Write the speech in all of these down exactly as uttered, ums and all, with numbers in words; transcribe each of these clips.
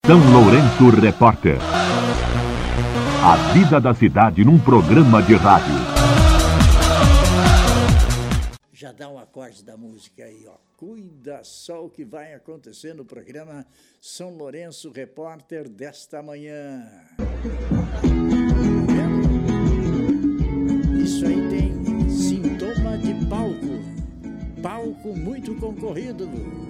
São Lourenço Repórter. A vida da cidade num programa de rádio. Já dá um acorde da música aí, ó. Cuida só o que vai acontecer no programa São Lourenço Repórter desta manhã. Isso aí tem sintoma de palco. Palco muito concorrido.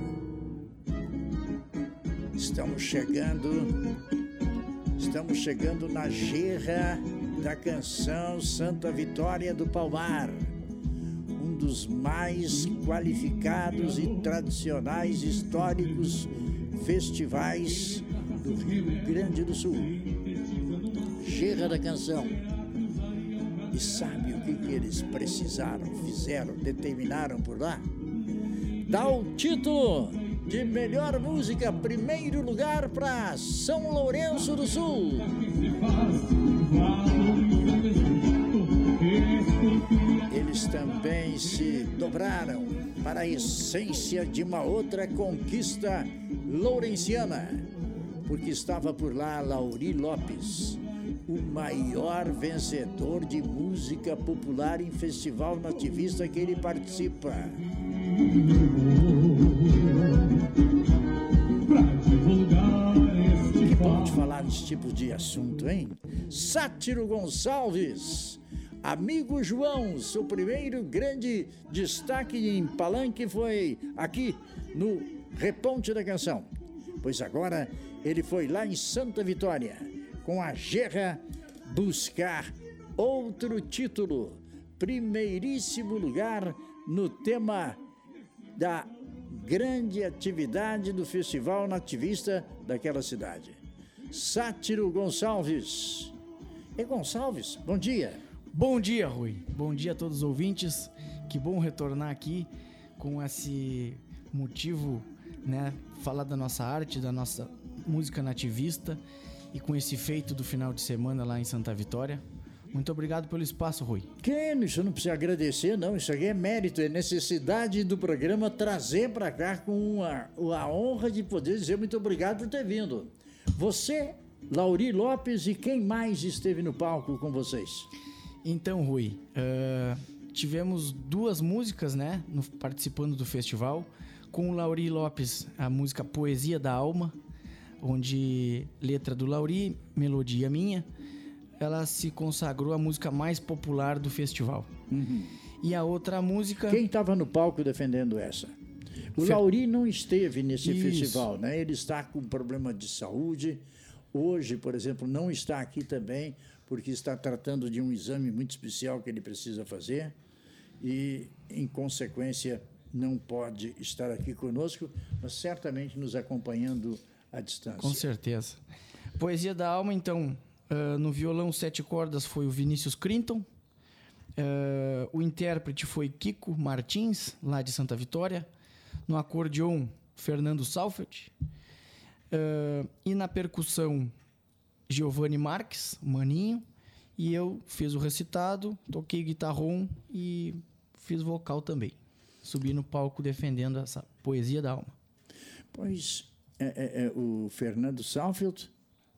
Estamos chegando, estamos chegando na gerra da canção Santa Vitória do Palmar, um dos mais qualificados e tradicionais históricos festivais do Rio Grande do Sul. Gerra da Canção. E sabe o que, que eles precisaram, fizeram, determinaram por lá? Dá o título de melhor música, primeiro lugar para São Lourenço do Sul. Eles também se dobraram para a essência de uma outra conquista lourenciana, porque estava por lá Lauri Lopes, o maior vencedor de música popular em festival nativista que ele participa. Que bom de falar desse tipo de assunto, hein? Sátiro Gonçalves, Amigo João, seu primeiro grande destaque em Palanque foi aqui no Reponte da Canção. Pois agora ele foi lá em Santa Vitória, com a Gerra, buscar outro título, primeiríssimo lugar no tema da grande atividade do Festival Nativista daquela cidade. Sátiro Gonçalves. E Gonçalves, bom dia. Bom dia, Rui. Bom dia a todos os ouvintes. Que bom retornar aqui com esse motivo, né? Falar da nossa arte, da nossa música nativista e com esse feito do final de semana lá em Santa Vitória. Muito obrigado pelo espaço, Rui. Que isso não precisa agradecer, não. Isso aqui é mérito, é necessidade do programa trazer para cá com a, a honra de poder dizer muito obrigado por ter vindo. Você, Lauri Lopes, e quem mais esteve no palco com vocês? Então, Rui, uh, tivemos duas músicas, né, no, participando do festival. Com o Lauri Lopes, a música Poesia da Alma, onde letra do Lauri, melodia minha. Ela se consagrou a música mais popular do festival. Uhum. E a outra música... Quem estava no palco defendendo essa? O Fer... Lauri não esteve nesse Isso. festival, né? Ele está com problema de saúde. Hoje, por exemplo, não está aqui também, porque está tratando de um exame muito especial que ele precisa fazer. E, em consequência, não pode estar aqui conosco, mas certamente nos acompanhando à distância. Com certeza. Poesia da Alma, então... Uh, no violão sete cordas foi o Vinícius Crinton, uh, o intérprete foi Kiko Martins, lá de Santa Vitória, no acordeon Fernando Salfeld, uh, e na percussão Giovanni Marques, Maninho, e eu fiz o recitado, toquei guitarrão e fiz vocal também. Subi no palco defendendo essa Poesia da Alma. Pois, é, é, é, o Fernando Salfeld...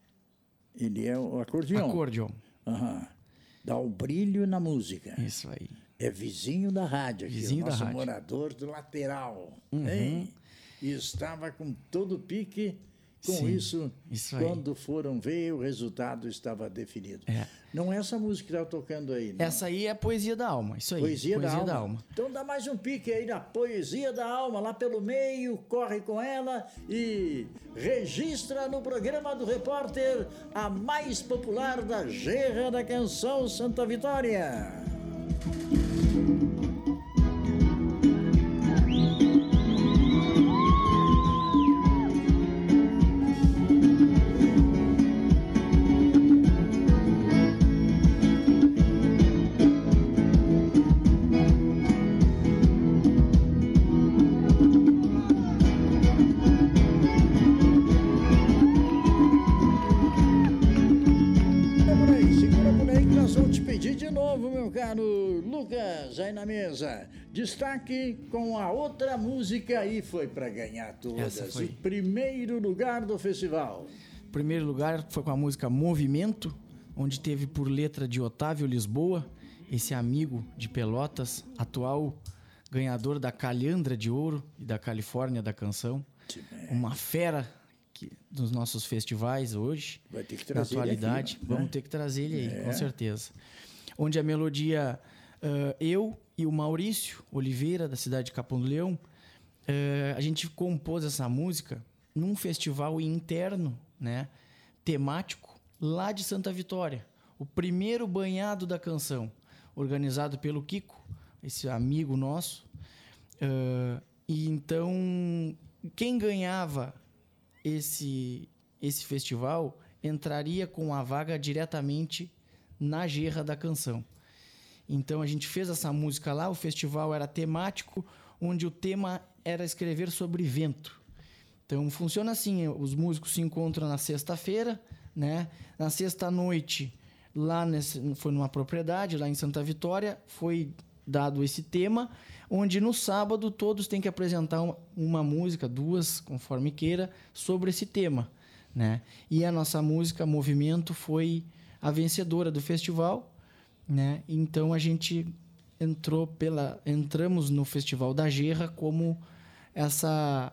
Ele é o acordeon. Acordeon. Uhum. Dá o brilho na música. Isso aí. É vizinho da rádio aqui, vizinho o nosso da rádio. morador do lateral. Uhum. Hein? E estava com todo o pique. Com Sim, isso, isso quando foram ver, o resultado estava definido. É. Não é essa música que está tocando aí, não? Essa aí é a Poesia da Alma, isso aí. Poesia, poesia da, alma. da Alma. Então dá mais um pique aí na Poesia da Alma, lá pelo meio, corre com ela e registra no programa do repórter a mais popular da Gerra da Canção Santa Vitória. novo, meu caro Lucas, aí na mesa. Destaque com a outra música e foi para ganhar todas. O primeiro lugar do festival. O primeiro lugar foi com a música Movimento, onde teve por letra de Otávio Lisboa, esse amigo de Pelotas, atual ganhador da Calhandra de Ouro e da Califórnia da Canção. Uma fera que, dos nossos festivais hoje, vai ter que trazer na atualidade. Ele aqui, vamos né? ter que trazer ele aí, é. com certeza. Onde a melodia, uh, eu e o Maurício Oliveira, da cidade de Capão do Leão, uh, a gente compôs essa música num festival interno, né, temático, lá de Santa Vitória. O primeiro banhado da canção, organizado pelo Kiko, esse amigo nosso. Uh, e então, quem ganhava esse, esse festival entraria com a vaga diretamente na gerra da canção. Então, a gente fez essa música lá, o festival era temático, onde o tema era escrever sobre vento. Então, funciona assim, os músicos se encontram na sexta-feira, né? Na sexta-noite, lá nesse, foi numa propriedade, lá em Santa Vitória, foi dado esse tema, onde no sábado todos têm que apresentar uma, uma música, duas, conforme queira, sobre esse tema, né? E a nossa música, Movimento, foi a vencedora do festival, né? Então a gente entrou pela, entramos no Festival da Gerra como essa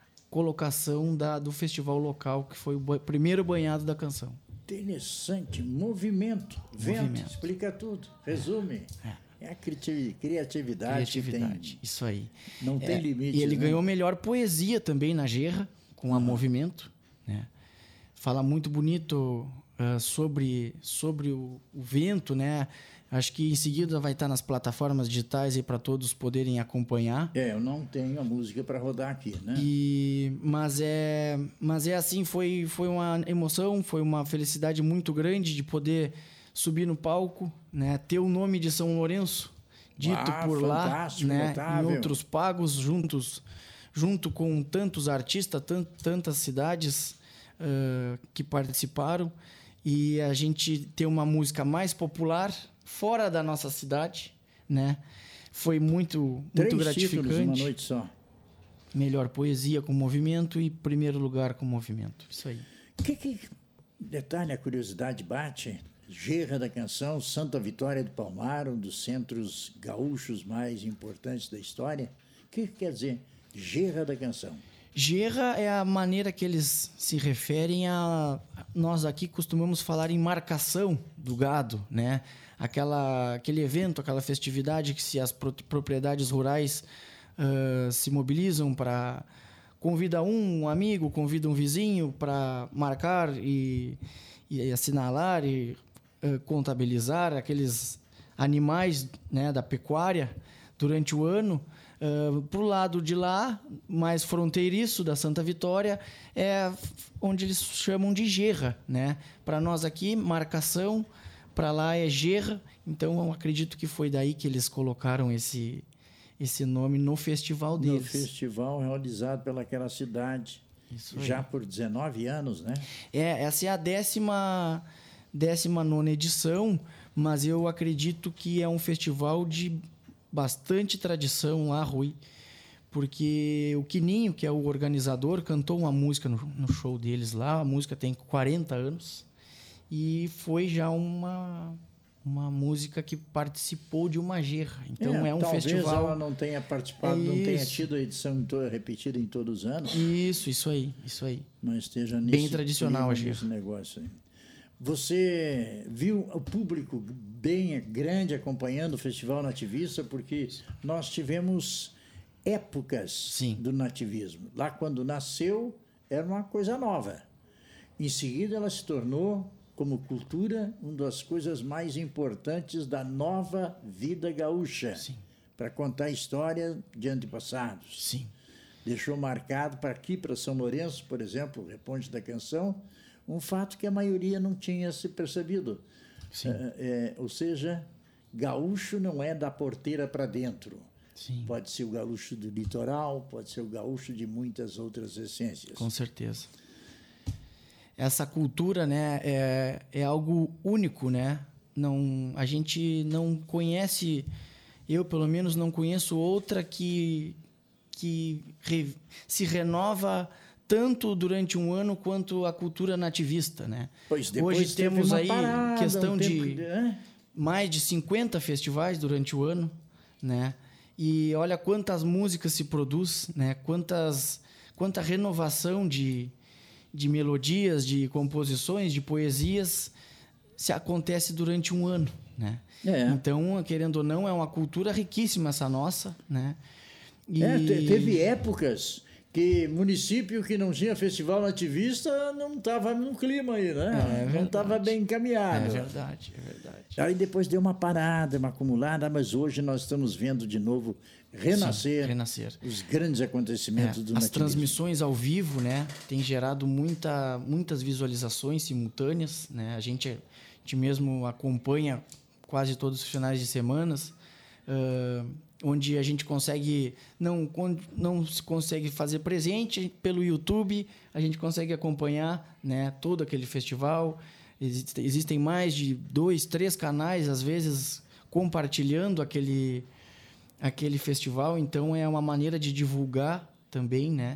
colocação da, do festival local, que foi o primeiro banhado da canção. Interessante, movimento, vento, movimento. Explica tudo, resume. É. É a criatividade, criatividade, tem, isso aí. Não tem é, limite. E ele né? ganhou melhor poesia também na Gerra, com a uhum. Movimento, né? Fala muito bonito uh, sobre, sobre o, o vento, né? Acho que em seguida vai estar nas plataformas digitais aí para todos poderem acompanhar. É, eu não tenho a música para rodar aqui, né? E, mas, é, mas é assim, foi, foi uma emoção, foi uma felicidade muito grande de poder subir no palco, né? Ter o nome de São Lourenço dito ah, por lá, né? notável. Em outros pagos, juntos, junto com tantos artistas, tant, tantas cidades uh, que participaram, e a gente ter uma música mais popular fora da nossa cidade, né? Foi muito, Três muito gratificante. Títulos, uma noite só. Melhor poesia com movimento e primeiro lugar com movimento. Isso aí. Que, que detalhe, a curiosidade bate. Gerra da Canção, Santa Vitória do Palmar, um dos centros gaúchos mais importantes da história. O que quer dizer Gerra da Canção? Gerra é a maneira que eles se referem a... Nós aqui costumamos falar em marcação do gado, né? Aquela, aquele evento, aquela festividade que se as propriedades rurais uh, se mobilizam para... Convida um, um amigo, convida um vizinho para marcar e, e assinalar e uh, contabilizar aqueles animais, né, da pecuária durante o ano. Uh, para o lado de lá, mais fronteiriço da Santa Vitória, é onde eles chamam de gerra, né? Para nós aqui, marcação, para lá é gerra. Então, eu acredito que foi daí que eles colocaram esse, esse nome no festival deles. No festival realizado pelaquela cidade, Isso já por dezenove anos, né? É, essa é a décima, décima nona edição, mas eu acredito que é um festival de bastante tradição lá, Rui, porque o Quininho, que é o organizador, cantou uma música no, no show deles lá. A música tem quarenta anos e foi já uma, uma música que participou de uma gerra. Então é, é um talvez festival... Talvez ela não tenha participado, é não tenha tido a edição repetida em todos os anos. Isso, isso aí, isso aí. Mas esteja nisso, bem tradicional a gerra. Esse negócio aí. Você viu o público bem grande acompanhando o Festival Nativista, porque nós tivemos épocas Sim. do nativismo. Lá, quando nasceu, era uma coisa nova. Em seguida, ela se tornou, como cultura, uma das coisas mais importantes da nova vida gaúcha, para contar a história de antepassados. Sim. Deixou marcado para aqui, para São Lourenço, por exemplo, o Reponte da Canção, um fato que a maioria não tinha se percebido. É, é, ou seja, gaúcho não é da porteira para dentro. Sim. Pode ser o gaúcho do litoral, pode ser o gaúcho de muitas outras essências. Com certeza. Essa cultura, né, é, é algo único, né? não, a gente não conhece, eu pelo menos não conheço outra que, que re, se renova tanto durante um ano quanto a cultura nativista, né? Pois depois hoje temos aí parada, questão um de de é? mais de cinquenta festivais durante o ano, né? E olha quantas músicas se produz, né? Quantas, quanta renovação de, de melodias, de composições, de poesias se acontece durante um ano, né? É. Então, querendo ou não, é uma cultura riquíssima essa nossa, né? E... É, te- teve épocas que município que não tinha festival nativista não estava num clima aí, né? É não verdade. estava bem encaminhado. É verdade, é verdade. Aí depois deu uma parada, uma acumulada, mas hoje nós estamos vendo de novo renascer, Sim, renascer. os grandes acontecimentos É, do as nativismo. transmissões ao vivo, né, tem gerado muita, muitas visualizações simultâneas, né? A gente, a gente mesmo acompanha quase todos os finais de semanas, uh, onde a gente consegue não não se consegue fazer presente pelo YouTube, a gente consegue acompanhar, né, todo aquele festival. Existe, existem mais de dois, três canais às vezes compartilhando aquele aquele festival, então é uma maneira de divulgar também, né?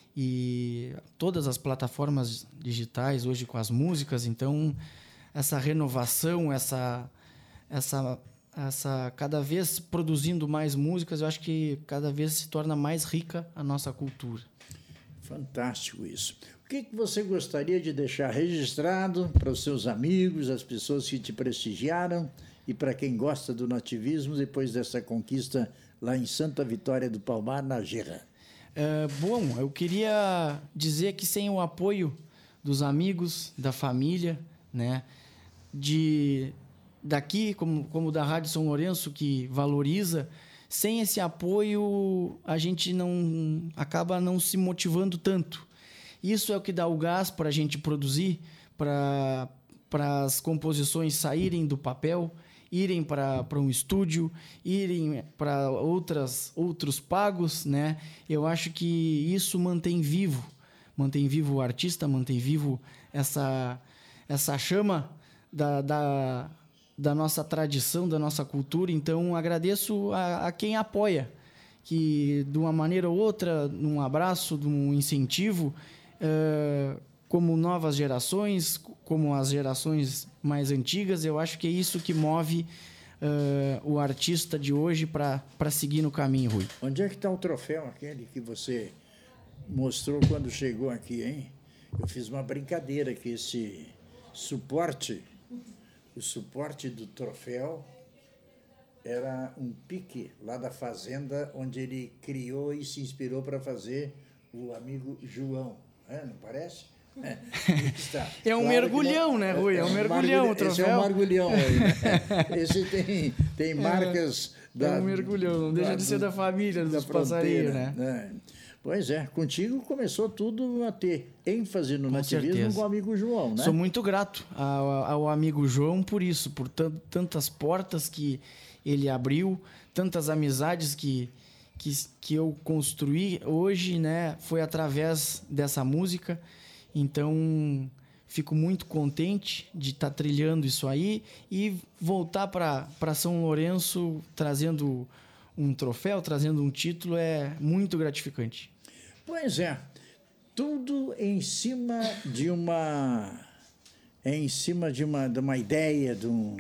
E todas as plataformas digitais hoje com as músicas, então essa renovação, essa essa essa cada vez produzindo mais músicas, eu acho que cada vez se torna mais rica a nossa cultura. Fantástico isso. O que que você gostaria de deixar registrado para os seus amigos, as pessoas que te prestigiaram e para quem gosta do nativismo depois dessa conquista lá em Santa Vitória do Palmar, na Gerra? É, bom, eu queria dizer que sem o apoio dos amigos, da família, né, de daqui, como, como da Rádio São Lourenço, que valoriza, sem esse apoio a gente não acaba não se motivando tanto. Isso é o que dá o gás para a gente produzir, para para as composições saírem do papel, irem para um estúdio, irem para outras outros pagos, né? Eu acho que isso mantém vivo, mantém vivo o artista, mantém vivo essa essa chama da, da da nossa tradição, da nossa cultura. Então, agradeço a, a quem apoia, que de uma maneira ou outra, num abraço, num incentivo, é, como novas gerações, como as gerações mais antigas, eu acho que é isso que move é, o artista de hoje para seguir no caminho, Rui. Onde é que está o troféu aquele que você mostrou quando chegou aqui, hein? Eu fiz uma brincadeira que esse suporte... O suporte do troféu era um pique lá da fazenda onde ele criou e se inspirou para fazer o amigo João. É, não parece? É, está. É um Claro mergulhão, não, né, Rui? É um mergulhão mergulhão, o troféu. Esse é um mergulhão aí, né? Esse tem, tem marcas... É, da, é um mergulhão, não deixa da, de ser da família, dos passarinhos, né? né? Pois é, contigo começou tudo a ter ênfase no Com nativismo certeza. com o amigo João, né? Sou muito grato ao, ao amigo João por isso, por tant, tantas portas que ele abriu, tantas amizades que, que, que eu construí hoje, né? Foi através dessa música. Então, fico muito contente de estar trilhando isso aí e voltar para São Lourenço trazendo um troféu, trazendo um título, é muito gratificante. Pois é, tudo em cima de uma, em cima de uma, de uma ideia, de, um,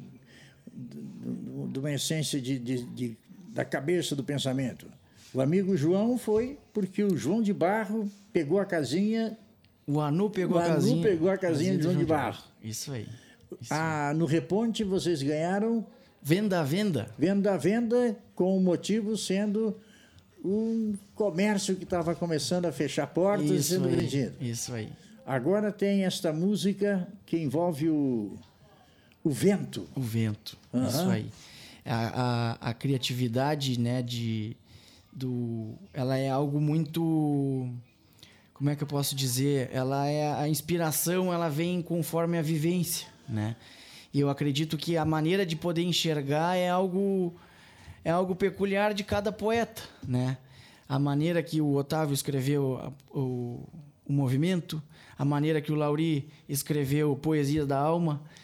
de, de uma essência de, de, de, da cabeça do pensamento. O amigo João foi porque o João de Barro pegou a casinha... O Anu pegou o a Anu casinha... pegou a casinha de João de Barro. Isso aí. Isso ah, no Reponte vocês ganharam... Venda a venda. Venda a venda, com o motivo sendo um comércio que estava começando a fechar portas e sendo vendido. Isso aí. Agora tem esta música que envolve o, o vento. O vento, Uhum. Isso aí. A, a, a criatividade, né, de, do, ela é algo muito... Como é que eu posso dizer? Ela é a inspiração, ela vem conforme a vivência, né? E eu acredito que a maneira de poder enxergar é algo, é algo peculiar de cada poeta, né? A maneira que o Otávio escreveu a, o, o movimento, a maneira que o Lauri escreveu Poesia da Alma.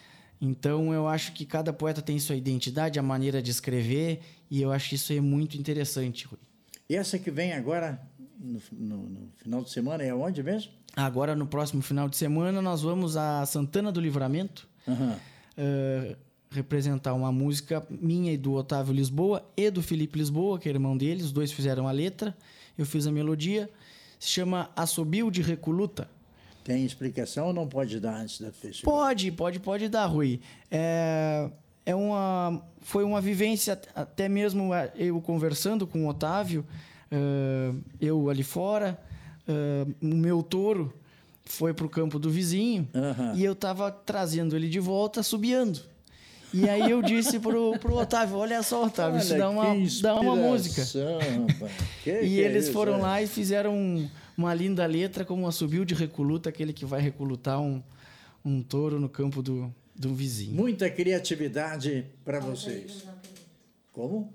Então, eu acho que cada poeta tem sua identidade, a maneira de escrever, e eu acho que isso é muito interessante, Rui. E essa que vem agora, no, no, no final de semana, é onde mesmo? Agora, no próximo final de semana, nós vamos a Santana do Livramento, Uhum. uh, representar uma música minha e do Otávio Lisboa e do Felipe Lisboa, que é irmão dele. Os dois fizeram a letra, eu fiz a melodia. Se chama Assobio de Recoluta. Tem explicação ou não pode dar antes da festival? Pode, pode, pode dar, Rui. É, é uma, foi uma vivência, até mesmo eu conversando com o Otávio, uh, eu ali fora, uh, o meu touro foi para o campo do vizinho, Uhum. e eu estava trazendo ele de volta, assobiando. E aí eu disse pro, pro Otávio, olha só, Otávio, Olha, isso dá uma, dá uma música. Que E que eles é isso, foram é? lá e fizeram um, uma linda letra como um assobio de recoluta, aquele que vai recolutar um, um touro no campo do, do vizinho. Muita criatividade para vocês. Como?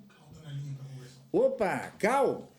Opa, Cal!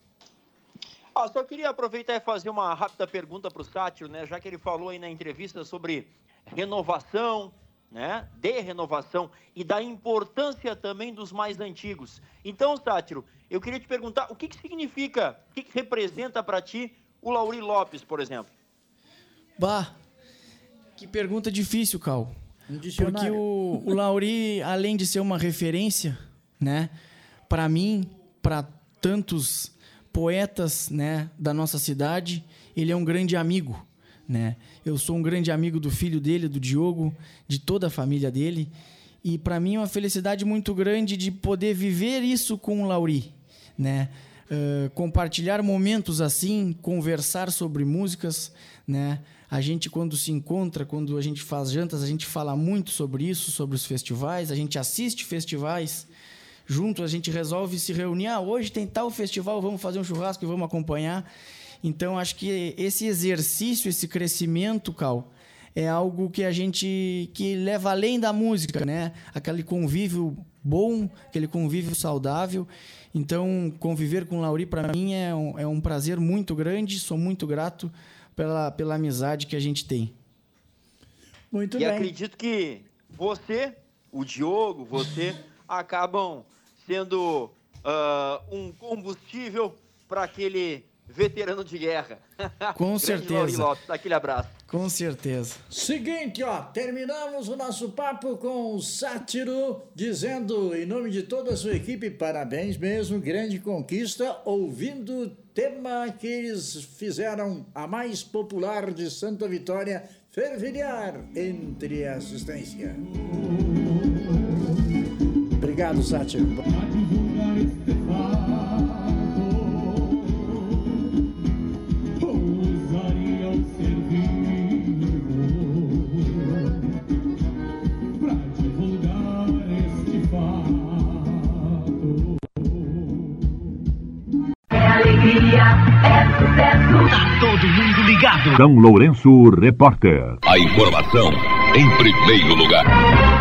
Ah, só queria aproveitar e fazer uma rápida pergunta para o Sátiro, né? Já que ele falou aí na entrevista sobre renovação, né? De renovação e da importância também dos mais antigos. Então, Sátiro, eu queria te perguntar o que, que significa, o que, que representa para ti o Laurí Lopes, por exemplo? Bah, que pergunta difícil, Cal. Um dicionário. Porque o, o Laurí, além de ser uma referência, né? Para mim, para tantos poetas, né, da nossa cidade, ele é um grande amigo, né? Eu sou um grande amigo do filho dele, do Diogo, de toda a família dele, e para mim é uma felicidade muito grande de poder viver isso com o Laurí, né? Uh, compartilhar momentos assim, conversar sobre músicas, né? A gente, quando se encontra, quando a gente faz jantas, a gente fala muito sobre isso, sobre os festivais, a gente assiste festivais. Junto a gente resolve se reunir. Ah, hoje tem tal festival, vamos fazer um churrasco e vamos acompanhar. Então, acho que esse exercício, esse crescimento, Cal, é algo que a gente que leva além da música, né? Aquele convívio bom, aquele convívio saudável. Então, conviver com o Laurí, para mim, é um, é um prazer muito grande. Sou muito grato pela, pela amizade que a gente tem. Muito e bem. acredito que você, o Diogo, você, acabam sendo uh, um combustível para aquele veterano de guerra. Com Grande certeza. Laurí Lopes, aquele abraço. Com certeza. Seguinte, ó, terminamos o nosso papo com o Sátiro, dizendo em nome de toda a sua equipe, parabéns mesmo, grande conquista, ouvindo o tema que eles fizeram, a mais popular de Santa Vitória, fervilhar entre a assistência. Obrigado, Sátiro. Todo mundo ligado. São Lourenço, repórter. A informação em primeiro lugar.